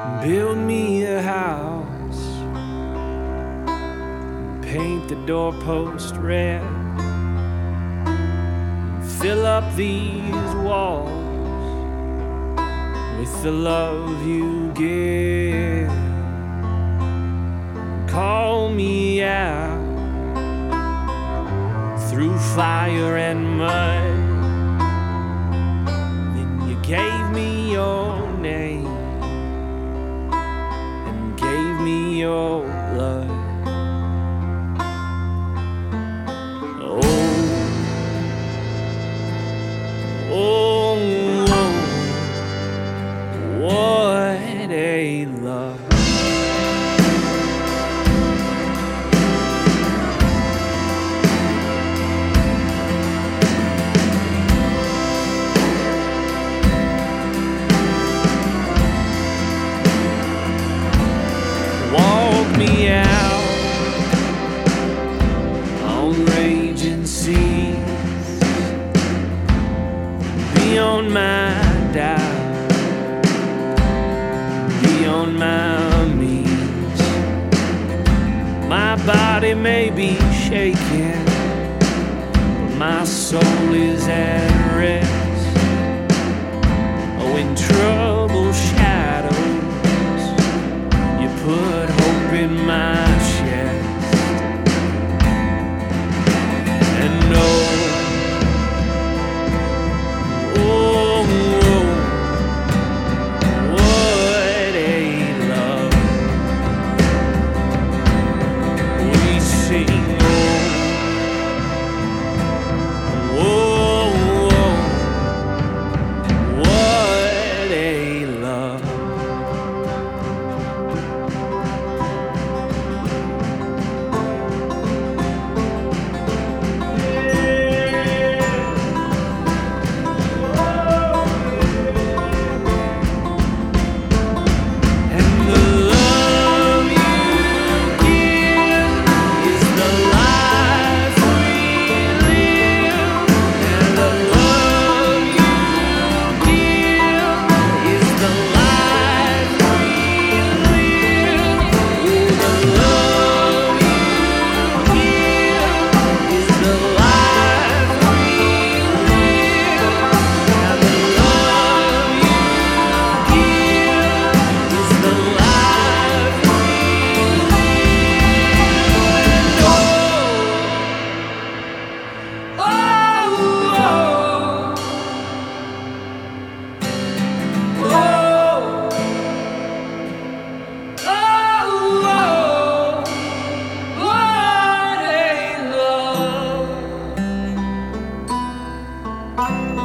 Build me a house, paint the doorpost red, fill up these walls with the love you give. Call me out through fire and mud. Then you gave me your name and gave me your blood. Oh, what a love. Walk me out on raging seas, beyond my doubt, beyond my means. My body may be shaken, but my soul is at rest. Oh, in trouble shadows, you put hope in my chest. And oh, what a love. We sing, what a love. What a love.